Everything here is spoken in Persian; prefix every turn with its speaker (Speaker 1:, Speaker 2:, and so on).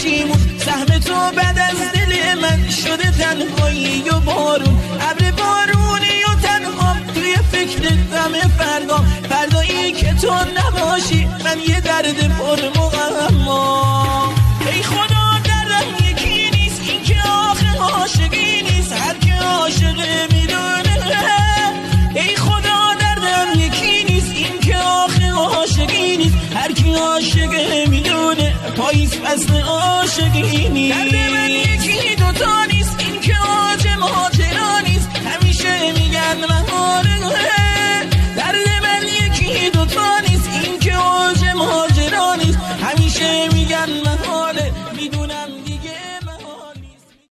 Speaker 1: پشیمون، سهم تو بعد از دل من شده تنهایی و بارون، ابر بارونی و تنها توی فکر غم فردایی که تو نباشی من یه درد پر مغما. ای خدا دردم یکی نیست، این که آخه عاشقی نیست، هر که عاشقه میدونه. ای خدا دردم یکی نیست، این که آخه عاشقی نیست، هر کی عاشقه میدونه. پاییز فصل عاشقی نیست.